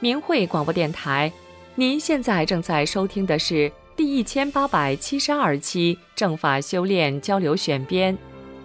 明慧广播电台。您现在正在收听的是第1872期正法修炼交流选编。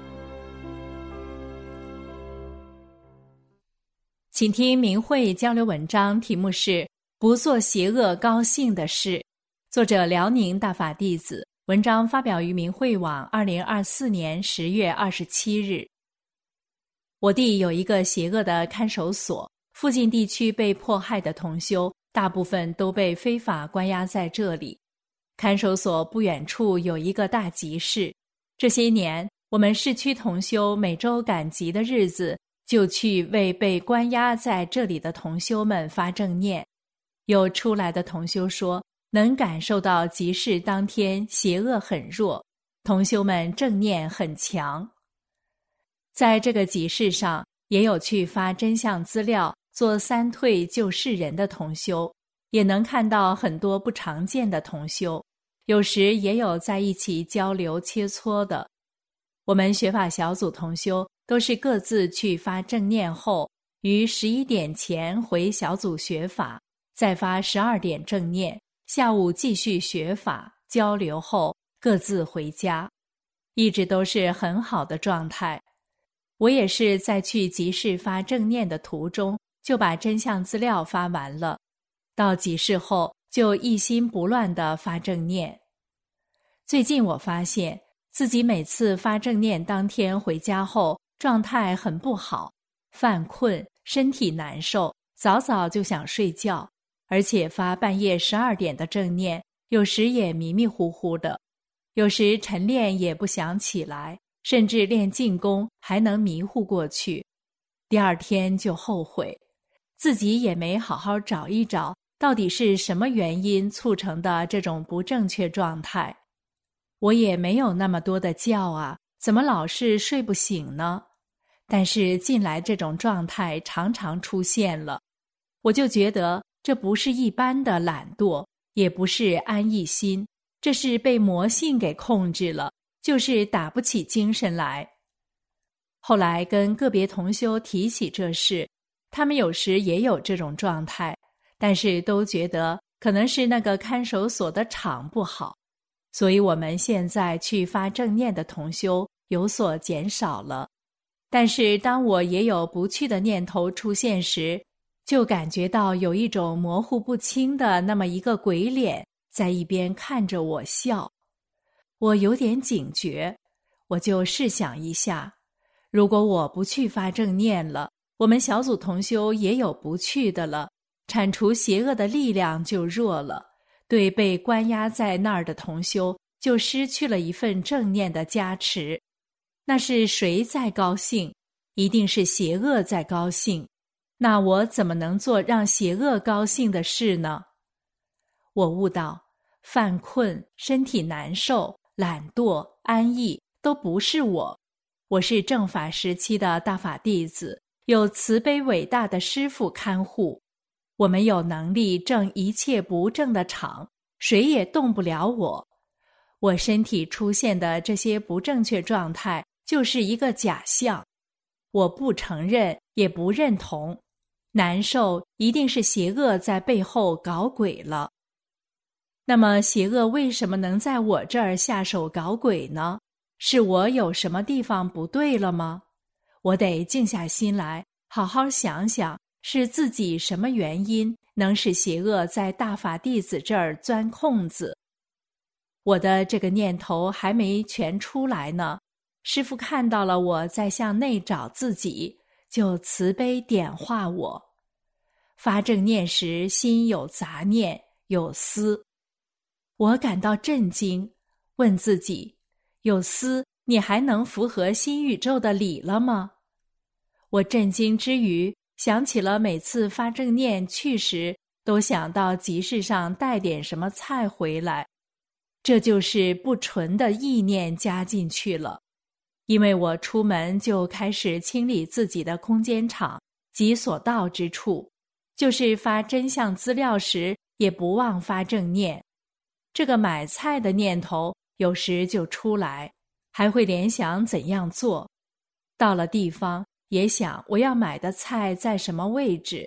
请听明慧交流文章，题目是不做邪恶高兴的事，作者辽宁大法弟子，文章发表于明慧网2024年10月27日。我弟有一个邪恶的看守所，附近地区被迫害的同修大部分都被非法关押在这里。看守所不远处有一个大集市，这些年我们市区同修每周赶集的日子就去为被关押在这里的同修们发正念。有出来的同修说，能感受到集市当天邪恶很弱，同修们正念很强。在这个集市上，也有去发真相资料、做三退救世人的同修，也能看到很多不常见的同修，有时也有在一起交流切磋的。我们学法小组同修都是各自去发正念后，于11点前回小组学法，再发12点正念，下午继续学法交流后各自回家，一直都是很好的状态。我也是在去集市发正念的途中就把真相资料发完了，到集市后就一心不乱地发正念。最近我发现自己每次发正念当天回家后状态很不好，犯困，身体难受，早早就想睡觉，而且发半夜12点的正念，有时也迷迷糊糊的，有时晨练也不想起来，甚至练静功还能迷糊过去。第二天就后悔，自己也没好好找一找到底是什么原因促成的这种不正确状态。我也没有那么多的觉啊，怎么老是睡不醒呢？但是近来这种状态常常出现了，我就觉得这不是一般的懒惰，也不是安逸心，这是被魔性给控制了，就是打不起精神来。后来跟个别同修提起这事，他们有时也有这种状态，但是都觉得可能是那个看守所的场不好，所以我们现在去发正念的同修有所减少了。但是当我也有不去的念头出现时，就感觉到有一种模糊不清的那么一个鬼脸在一边看着我笑。我有点警觉，我就试想一下，如果我不去发正念了，我们小组同修也有不去的了，铲除邪恶的力量就弱了，对被关押在那儿的同修就失去了一份正念的加持。那是谁在高兴？一定是邪恶在高兴。那我怎么能做让邪恶高兴的事呢？我悟到，犯困、身体难受、懒惰、安逸都不是我。我是正法时期的大法弟子，有慈悲伟大的师父看护，我们有能力正一切不正的场，谁也动不了我。我身体出现的这些不正确状态就是一个假象，我不承认也不认同，难受一定是邪恶在背后搞鬼了。那么邪恶为什么能在我这儿下手搞鬼呢？是我有什么地方不对了吗？我得静下心来好好想想，是自己什么原因能使邪恶在大法弟子这儿钻空子。我的这个念头还没全出来呢，师父看到了我在向内找自己，就慈悲点化我。发正念时心有杂念，有思，我感到震惊，问自己，有思你还能符合新宇宙的理了吗？我震惊之余，想起了每次发正念去时都想到集市上带点什么菜回来，这就是不纯的意念加进去了。因为我出门就开始清理自己的空间场及所到之处，就是发真相资料时也不忘发正念。这个买菜的念头有时就出来，还会联想怎样做。到了地方也想我要买的菜在什么位置，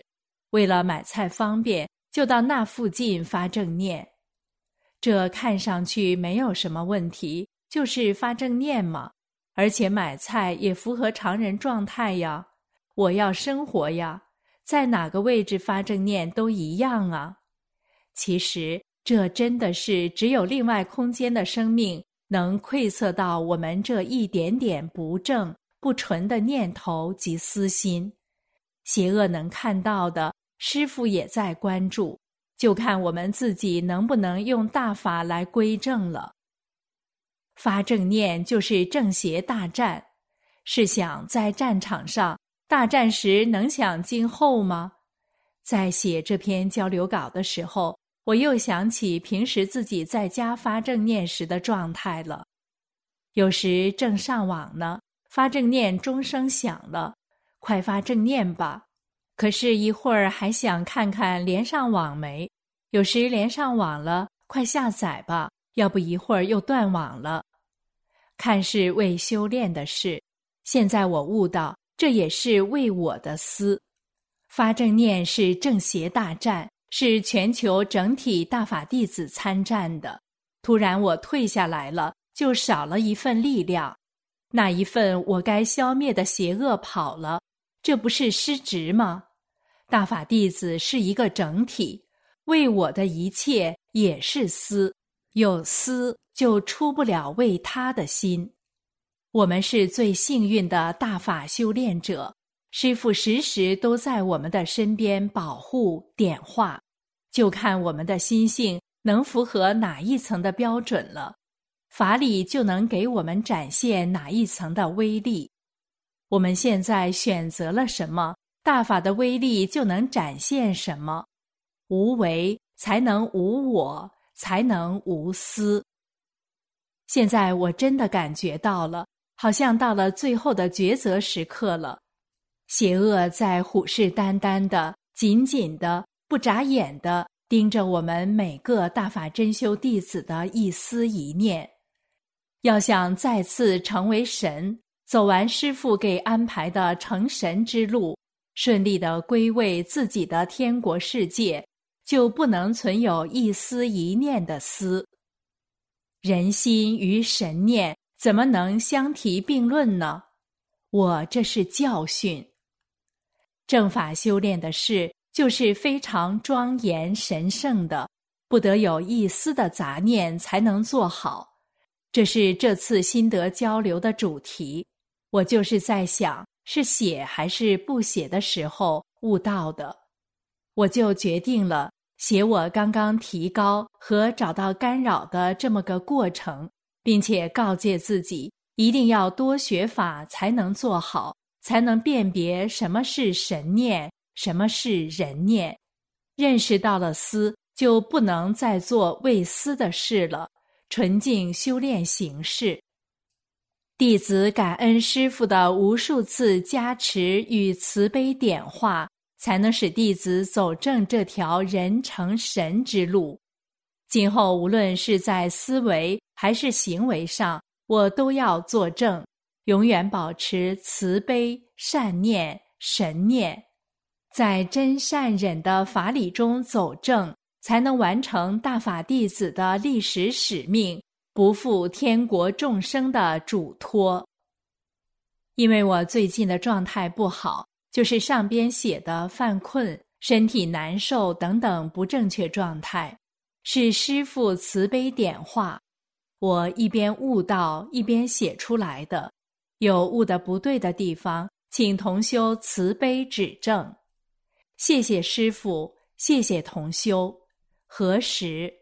为了买菜方便，就到那附近发正念。这看上去没有什么问题，就是发正念嘛。而且买菜也符合常人状态呀，我要生活呀，在哪个位置发正念都一样啊。其实这真的是只有另外空间的生命能窥测到我们这一点点不正不纯的念头及私心。邪恶能看到的，师父也在关注，就看我们自己能不能用大法来归正了。发正念就是正邪大战，试想在战场上大战时能想今后吗？在写这篇交流稿的时候，我又想起平时自己在家发正念时的状态了。有时正上网呢，发正念钟声响了，快发正念吧。可是一会儿还想看看连上网没，有时连上网了，快下载吧，要不一会儿又断网了。看是为修炼的事，现在我悟到，这也是为我的私。发正念是正邪大战，是全球整体大法弟子参战的。突然我退下来了，就少了一份力量，那一份我该消灭的邪恶跑了，这不是失职吗？大法弟子是一个整体，为我的一切也是私，有私就出不了为他的心。我们是最幸运的大法修炼者，师父时时都在我们的身边保护点化，就看我们的心性能符合哪一层的标准了，法理就能给我们展现哪一层的威力。我们现在选择了什么，大法的威力就能展现什么。无为才能无我，才能无私。现在我真的感觉到了，好像到了最后的抉择时刻了。邪恶在虎视眈眈的、紧紧的、不眨眼的盯着我们每个大法真修弟子的一丝一念。要想再次成为神，走完师父给安排的成神之路，顺利地归位自己的天国世界，就不能存有一丝一念的私。人心与神念怎么能相提并论呢？我这是教训。正法修炼的事就是非常庄严神圣的，不得有一丝的杂念才能做好。这是这次心得交流的主题。我就是在想，是写还是不写的时候悟到的。我就决定了写我刚刚提高和找到干扰的这么个过程，并且告诫自己一定要多学法才能做好，才能辨别什么是神念，什么是人念。认识到了私，就不能再做为私的事了，纯净修炼行事。弟子感恩师父的无数次加持与慈悲点化，才能使弟子走正这条人成神之路。今后无论是在思维还是行为上，我都要做正，永远保持慈悲、善念、神念，在真善忍的法理中走正，才能完成大法弟子的历史使命，不负天国众生的嘱托。因为我最近的状态不好，就是上边写的犯困、身体难受等等不正确状态，是师父慈悲点化，我一边悟道一边写出来的。有悟得不对的地方，请同修慈悲指正。谢谢师父，谢谢同修。何时？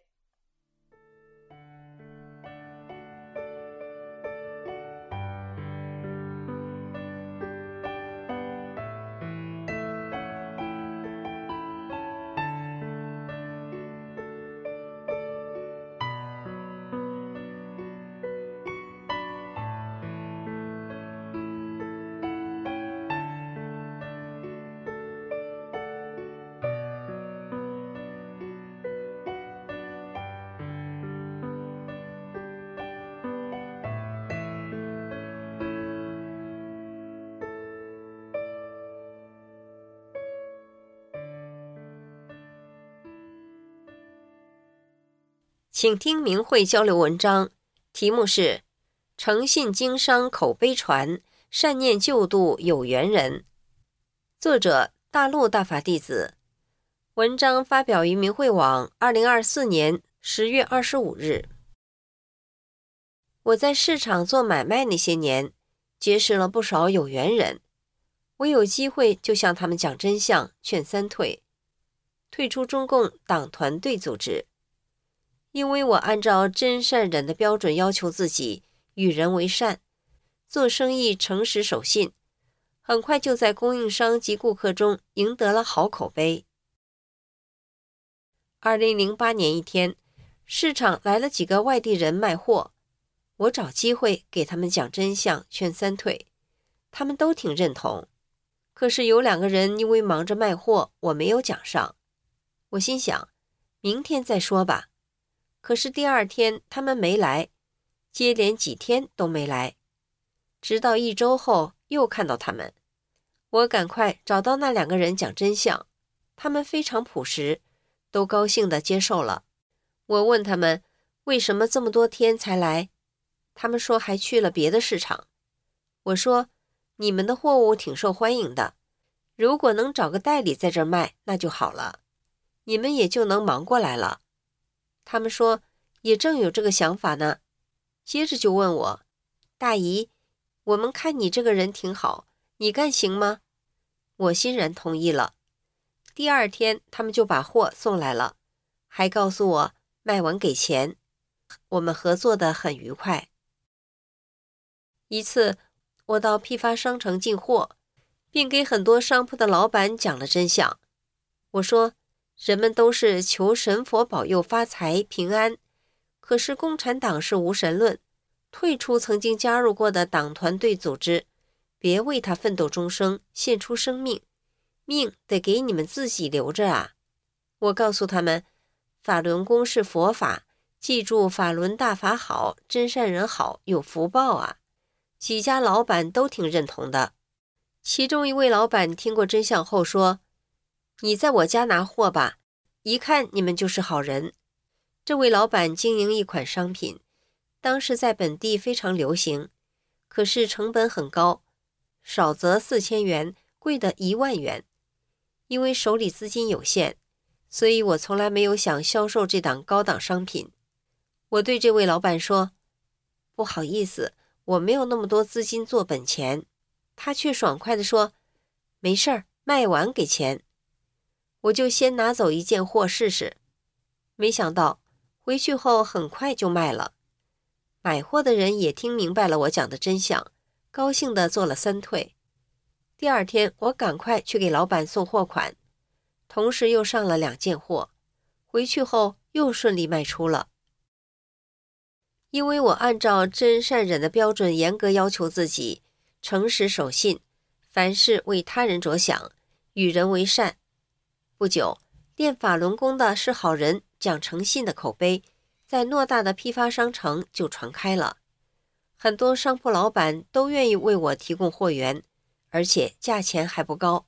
请听明慧交流文章，题目是诚信经商口碑传，善念救度有缘人。作者大陆大法弟子。文章发表于明慧网2024年10月25日。我在市场做买卖那些年，结识了不少有缘人。我有机会就向他们讲真相，劝三退，退出中共党团队组织。因为我按照真善忍的标准要求自己，与人为善，做生意诚实守信，很快就在供应商及顾客中赢得了好口碑。2008年一天，市场来了几个外地人卖货，我找机会给他们讲真相，劝三退，他们都挺认同。可是有2个人因为忙着卖货，我没有讲上。我心想，明天再说吧。可是第2天他们没来，接连几天都没来，直到1周后又看到他们。我赶快找到那2个人讲真相，他们非常朴实，都高兴地接受了。我问他们为什么这么多天才来，他们说还去了别的市场。我说你们的货物挺受欢迎的，如果能找个代理在这儿卖那就好了，你们也就能忙过来了。他们说也正有这个想法呢。接着就问我，大姨，我们看你这个人挺好，你干行吗？我欣然同意了。第2天他们就把货送来了，还告诉我卖完给钱，我们合作得很愉快。一次我到批发商城进货，并给很多商铺的老板讲了真相。我说人们都是求神佛保佑发财平安，可是共产党是无神论，退出曾经加入过的党团队组织，别为他奋斗终生，献出生命，命得给你们自己留着啊。我告诉他们，法轮功是佛法，记住法轮大法好，真善人好，有福报啊。几家老板都挺认同的。其中一位老板听过真相后说，你在我家拿货吧，一看你们就是好人。这位老板经营一款商品，当时在本地非常流行，可是成本很高，少则4000元，贵的1万元。因为手里资金有限，所以我从来没有想销售这档高档商品。我对这位老板说，不好意思，我没有那么多资金做本钱。他却爽快地说，没事儿，卖完给钱。我就先拿走1件货试试，没想到回去后很快就卖了。买货的人也听明白了我讲的真相，高兴地做了3退。第2天我赶快去给老板送货款，同时又上了2件货，回去后又顺利卖出了。因为我按照真善忍的标准严格要求自己，诚实守信，凡事为他人着想，与人为善。不久，练法轮功的是好人讲诚信的口碑在偌大的批发商城就传开了，很多商铺老板都愿意为我提供货源，而且价钱还不高。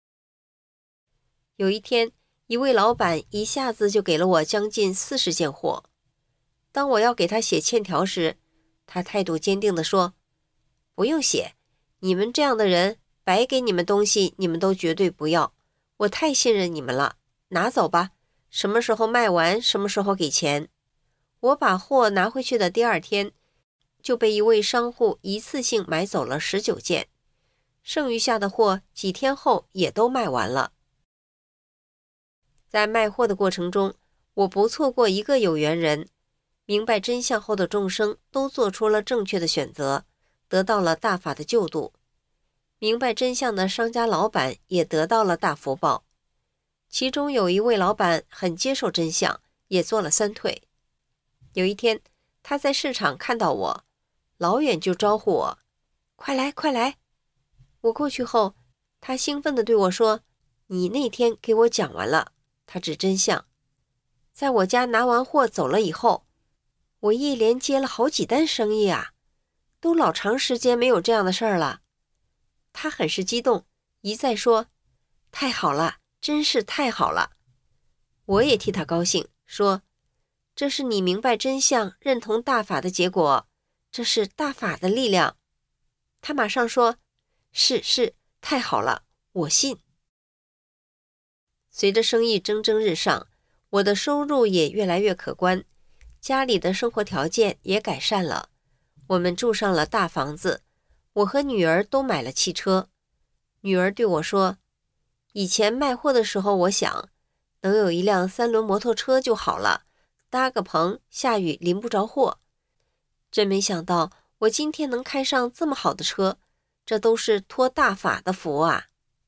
有一天，一位老板一下子就给了我将近40件货。当我要给他写欠条时，他态度坚定地说，不用写，你们这样的人，白给你们东西你们都绝对不要，我太信任你们了，拿走吧，什么时候卖完什么时候给钱。我把货拿回去的第2天，就被一位商户一次性买走了19件，剩余下的货几天后也都卖完了。在卖货的过程中，我不错过一个有缘人，明白真相后的众生都做出了正确的选择，得到了大法的救度。明白真相的商家老板也得到了大福报。其中有一位老板很接受真相，也做了3退。有一天，他在市场看到我，老远就招呼我，快来快来。我过去后，他兴奋地对我说，你那天给我讲完了。他指真相。在我家拿完货走了以后，我一连接了好几单生意啊，都老长时间没有这样的事儿了。他很是激动，一再说，太好了，真是太好了。我也替他高兴，说， 这是你明白真相、认同大法的结果，这是大法的力量。他马上说，是，太好了，我信。随着生意蒸蒸日上，我的收入也越来越可观，家里的生活条件也改善了。我们住上了大房子，我和女儿都买了汽车。女儿对我说，以前卖货的时候，我想能有一辆3轮摩托车就好了，搭个棚，下雨淋不着货。真没想到我今天能开上这么好的车，这都是托大法的福啊。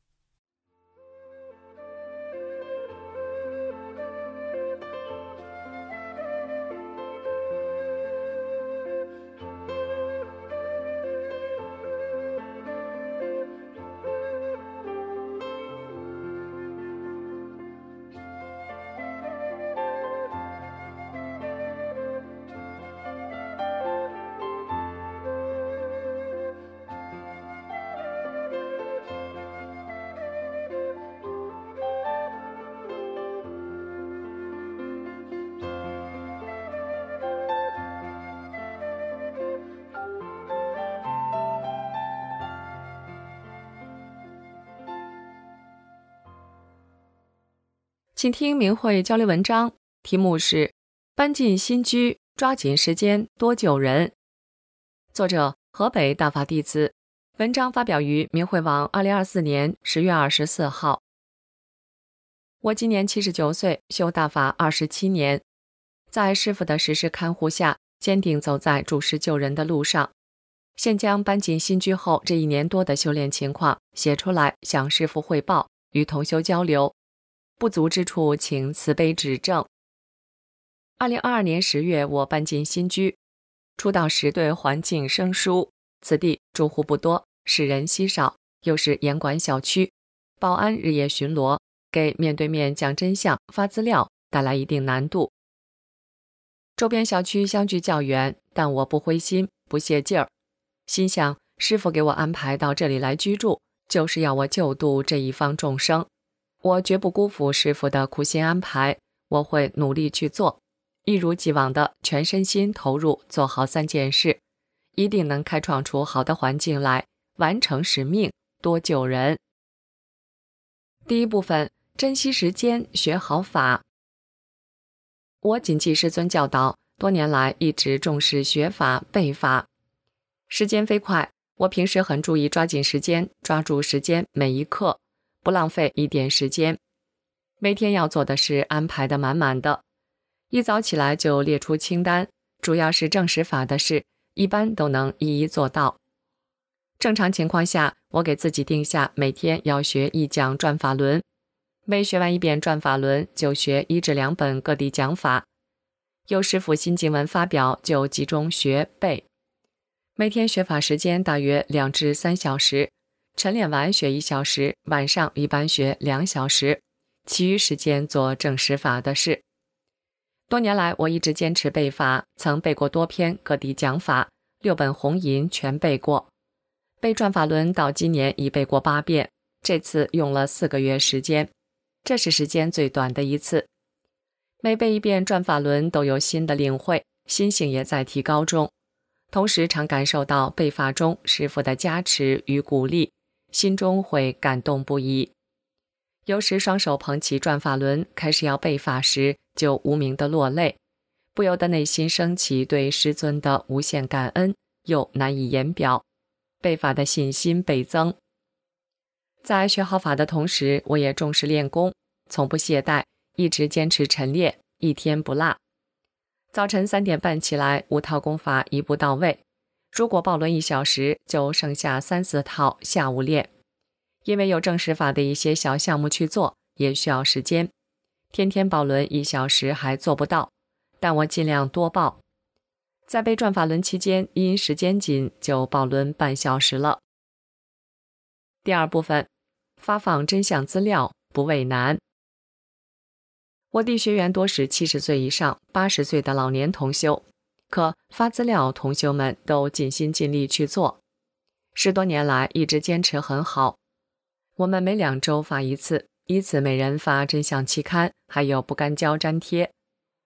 请听明慧交流文章，题目是搬进新居，抓紧时间，多救人。作者河北大法弟子，文章发表于明慧网2024年10月24号。我今年79岁，修大法27年，在师父的时时看护下，坚定走在助世救人的路上。现将搬进新居后这1年多的修炼情况写出来，向师父汇报，与同修交流。不足之处，请慈悲指正。2022年10月，我搬进新居。初到时对环境生疏，此地住户不多，市人稀少，又是严管小区，保安日夜巡逻，给面对面讲真相、发资料带来一定难度。周边小区相距较远，但我不灰心，不懈劲儿，心想师父给我安排到这里来居住，就是要我救度这一方众生。我绝不辜负师父的苦心安排，我会努力去做，一如既往的全身心投入做好3件事，一定能开创出好的环境来，完成使命，多救人。第一部分，珍惜时间，学好法。我谨记师尊教导，多年来一直重视学法、背法。时间飞快，我平时很注意抓紧时间，抓住时间每一刻，不浪费一点时间。每天要做的事安排得满满的，一早起来就列出清单，主要是正实法的事，一般都能一一做到。正常情况下，我给自己定下每天要学1讲转法轮，每学完1遍转法轮，就学1至2本各地讲法。有师父新经文发表，就集中学背。每天学法时间大约2至3小时，晨练完学1小时，晚上一般学2小时，其余时间做正实法的事。多年来，我一直坚持背法，曾背过多篇各地讲法，6本红银全背过。背转法轮到今年已背过8遍，这次用了4个月时间，这是时间最短的一次。每背1遍转法轮都有新的领会，心性也在提高中，同时常感受到背法中师父的加持与鼓励，心中会感动不已。有时双手捧起转法轮，开始要背法时，就无名的落泪，不由得内心升起对师尊的无限感恩，又难以言表，背法的信心倍增。在学好法的同时，我也重视练功，从不懈怠，一直坚持晨练，一天不落。早晨3点半起来，5套功法一步到位，如果抱轮1小时，就剩下3、4套下午练。因为有正实法的一些小项目去做，也需要时间，天天抱轮1小时还做不到，但我尽量多抱。在背转法轮期间，因时间紧，就抱轮半小时了。第二部分，发放真相资料，不畏难。我弟学员多是70岁以上、80岁的老年同修，可发资料同修们都尽心尽力去做，10多年来一直坚持很好。我们每2周发1次，依次每人发真相期刊，还有不干胶粘贴。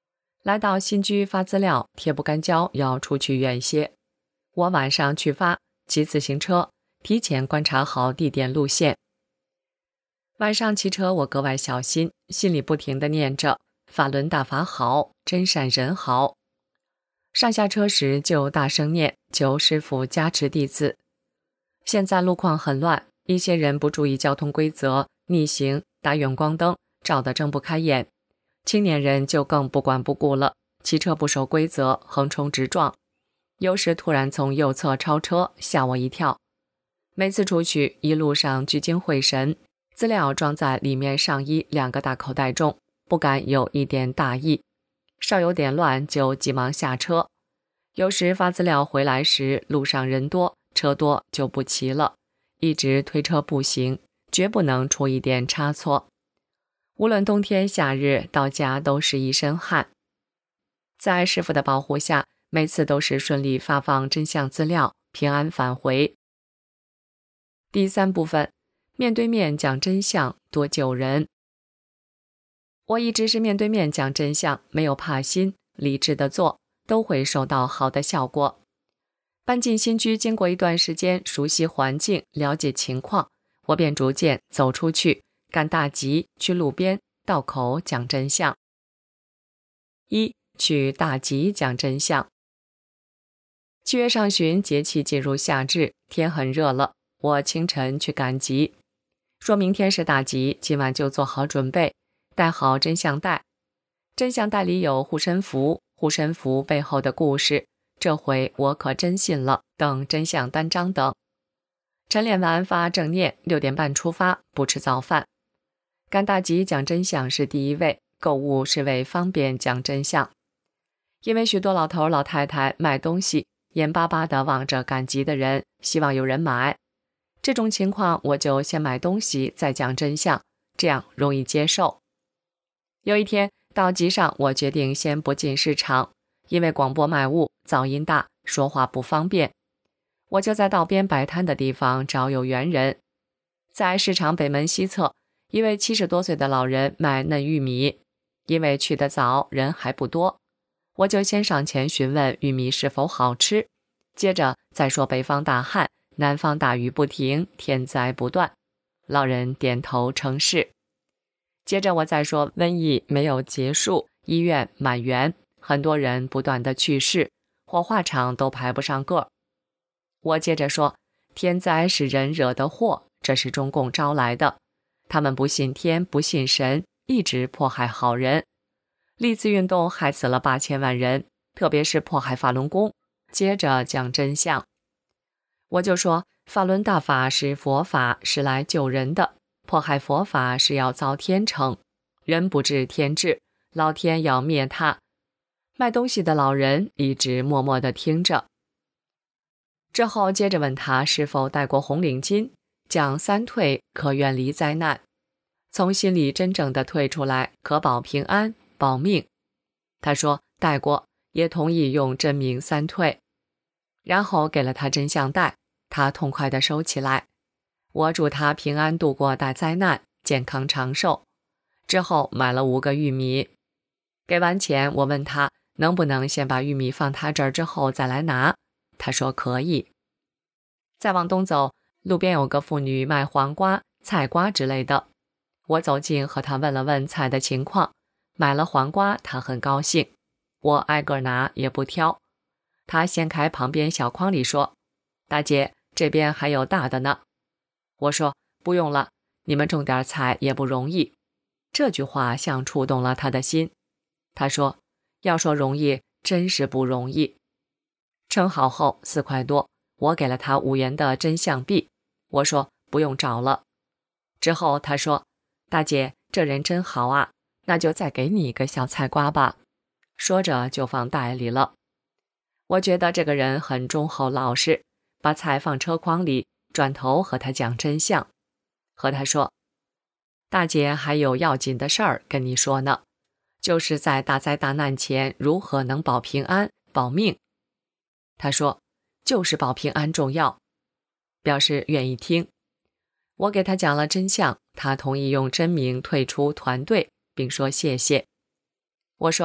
来到新居发资料，铁不干胶要出去远些。我晚上去发，骑自行车，提前观察好地点路线。晚上骑车我格外小心，心里不停地念着法轮大法好，真善人好。上下车时就大声念，求师父加持弟子。现在路况很乱，一些人不注意交通规则，逆行，打远光灯，照得睁不开眼。青年人就更不管不顾了，骑车不守规则，横冲直撞。有时突然从右侧超车，吓我一跳。每次出去，一路上聚精会神，资料装在里面上衣2个大口袋中，不敢有一点大意。稍有点乱就急忙下车。有时发资料回来时，路上人多车多就不骑了，一直推车步行，绝不能出一点差错。无论冬天夏日，到家都是一身汗。在师父的保护下，每次都是顺利发放真相资料，平安返回。第3部分，面对面讲真相，多救人。我一直是面对面讲真相，没有怕心，理智的做，都会收到好的效果。搬进新居，经过一段时间熟悉环境，了解情况，我便逐渐走出去，赶大集，去路边道口讲真相。1. 去大集讲真相。7月上旬，节气进入夏至，天很热了，我清晨去赶集，说明天是大集，今晚就做好准备，带好真相袋。真相袋里有护身符，护身符背后的故事，这回我可真信了，等真相单张等。晨练完发正念，6点半出发，不吃早饭。赶大集讲真相是第一位，购物是为方便讲真相。因为许多老头老太太卖东西，眼巴巴地望着赶集的人，希望有人买。这种情况我就先买东西再讲真相，这样容易接受。有一天到集上，我决定先不进市场，因为广播卖物噪音大，说话不方便。我就在道边摆摊的地方找有缘人。在市场北门西侧，一位70多岁的老人卖嫩玉米，因为去得早，人还不多，我就先上前询问玉米是否好吃，接着再说北方大旱，南方大雨不停，天灾不断。老人点头称是。接着我再说瘟疫没有结束，医院满员，很多人不断的去世，火化场都排不上个。我接着说，天灾是人惹的祸，这是中共招来的，他们不信天不信神，一直迫害好人。历次运动害死了8000万人，特别是迫害法轮功。接着讲真相，我就说法轮大法是佛法，是来救人的，迫害佛法是要遭天惩，人不治天治，老天要灭他。卖东西的老人一直默默地听着。之后接着问他是否戴过红领巾，讲3退可远离灾难，从心里真正的退出来，可保平安保命。他说戴过，也同意用真名3退。然后给了他真相袋，他痛快地收起来。我祝他平安度过大灾难，健康长寿。之后买了5个玉米。给完钱，我问他能不能先把玉米放他这儿，之后再来拿。他说可以。再往东走，路边有个妇女卖黄瓜、菜瓜之类的。我走近和她问了问菜的情况，买了黄瓜，她很高兴。我挨个拿，也不挑。她掀开旁边小筐里说：“大姐，这边还有大的呢。”我说：“不用了，你们种点菜也不容易。”这句话像触动了她的心。她说：“要说容易，真是不容易。”称好后4块多，我给了她5元的真相币。我说不用找了。之后她说：“大姐，这人真好啊，那就再给你一个小菜瓜吧。”说着就放袋里了。我觉得这个人很忠厚老实，把菜放车筐里，转头和他讲真相，和他说：“大姐还有要紧的事儿跟你说呢，就是在大灾大难前如何能保平安保命。”他说：“就是保平安重要。”表示愿意听。我给他讲了真相，他同意用真名退出团队，并说谢谢。我说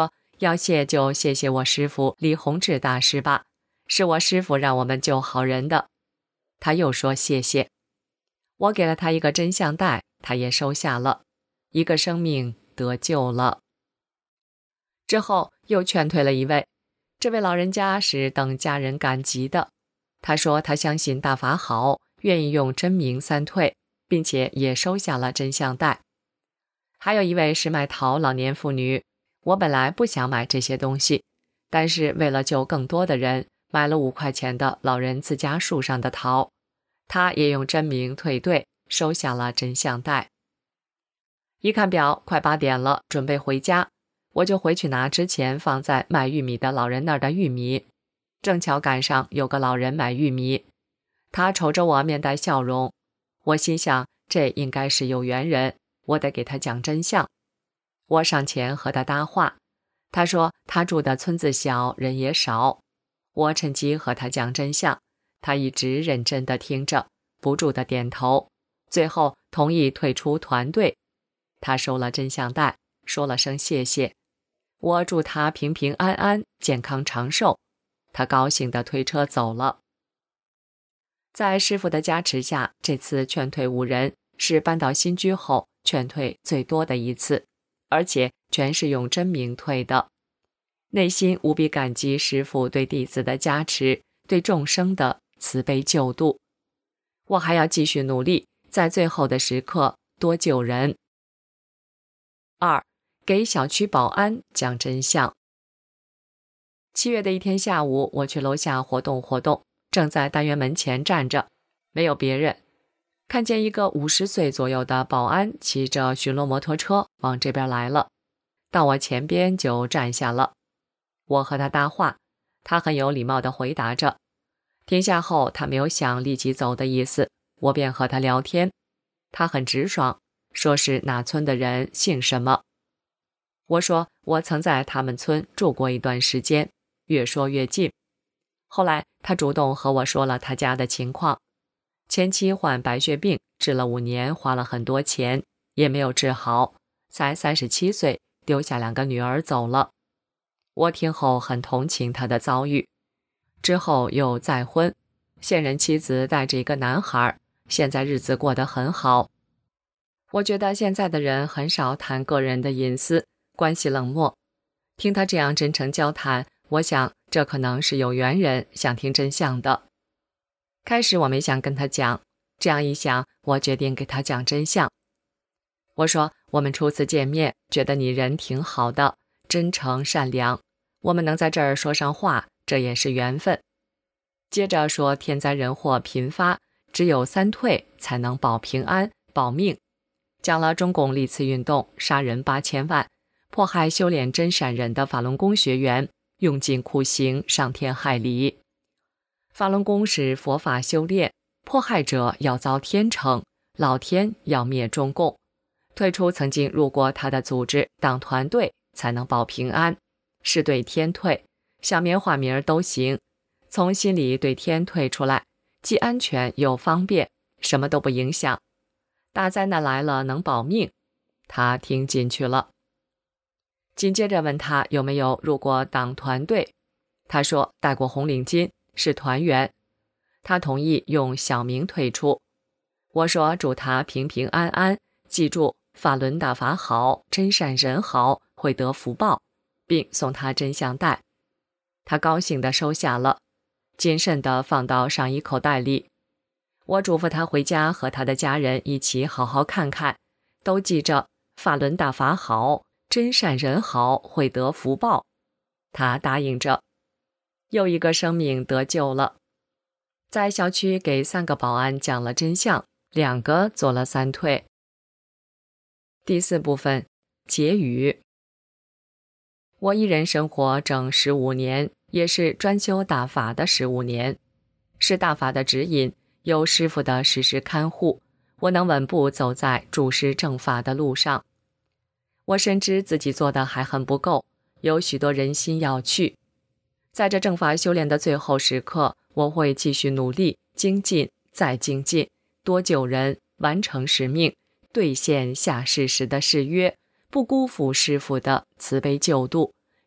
要谢就谢谢我师父李洪志大师吧，是我师父让我们救好人的。他又说谢谢。我给了他一个真相袋，他也收下了，一个生命得救了。之后又劝退了一位，这位老人家是等家人感激的。他说他相信大法好，愿意用真名三退，并且也收下了真相袋。还有一位是卖桃老年妇女，我本来不想买这些东西，但是为了救更多的人，买了5块钱的老人自家树上的桃。他也用真名退队，收下了真相袋。一看表，快8点了，准备回家，我就回去拿之前放在卖玉米的老人那儿的玉米。正巧赶上有个老人买玉米，他瞅着我面带笑容，我心想这应该是有缘人，我得给他讲真相。我上前和他搭话，他说他住的村子小，人也少。我趁机和他讲真相，他一直认真地听着，不住地点头，最后同意退出团队。他收了真相袋，说了声谢谢，我祝他平平安安，健康长寿。他高兴地推车走了。在师父的加持下，这次劝退5人，是搬到新居后劝退最多的一次，而且全是用真名退的。内心无比感激师父对弟子的加持，对众生的慈悲救度。我还要继续努力，在最后的时刻多救人。2. 给小区保安讲真相。7月的一天下午，我去楼下活动，正在单元门前站着，没有别人。看见一个50岁左右的保安骑着巡逻摩托车往这边来了，到我前边就站下了。我和他搭话，他很有礼貌地回答着。停下后，他没有想立即走的意思，我便和他聊天。他很直爽，说是哪村的人，姓什么。我说我曾在他们村住过一段时间，越说越近。后来他主动和我说了他家的情况，前妻患白血病，治了5年，花了很多钱，也没有治好，才37岁，丢下2个女儿走了。我听后很同情他的遭遇，之后又再婚，现任妻子带着一个男孩，现在日子过得很好。我觉得现在的人很少谈个人的隐私，关系冷漠。听他这样真诚交谈，我想这可能是有缘人想听真相的。开始我没想跟他讲，这样一想，我决定给他讲真相。我说我们初次见面，觉得你人挺好的，真诚善良，我们能在这儿说上话，这也是缘分。接着说天灾人祸频发，只有3退才能保平安保命，讲了中共历次运动杀人8000万，迫害修炼真善忍的法轮功学员，用尽酷刑伤天害理。法轮功是佛法修炼，迫害者要遭天惩，老天要灭中共，退出曾经入过他的组织党团队才能保平安，是对天退，小名化名都行，从心里对天退出来，既安全又方便，什么都不影响。大灾难来了能保命，他听进去了。紧接着问他有没有入过党团队，他说戴过红领巾，是团员。他同意用小名退出。我说祝他平平安安，记住法轮大法好，真善人好，会得福报，并送他真相袋。他高兴地收下了，谨慎地放到上衣口袋里。我嘱咐他回家和他的家人一起好好看看，都记着法轮大法好，真善人好，会得福报。他答应着。又一个生命得救了。在小区给3个保安讲了真相，2个做了3退。第4部分，结语。我一人生活整15年，也是专修大法的15年，是大法的指引，有师父的时时看护，我能稳步走在注师正法的路上。我深知自己做的还很不够，有许多人心要去。在这正法修炼的最后时刻，我会继续努力，精进再精进，多救人，完成使命，兑现下世时的誓约，不辜负师父的慈悲救度，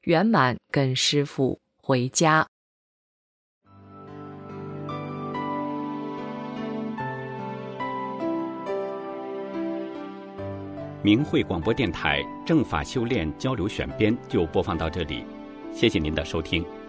圆满跟师父回家。 明慧广播电台正法修炼交流选编就播放到这里，谢谢您的收听。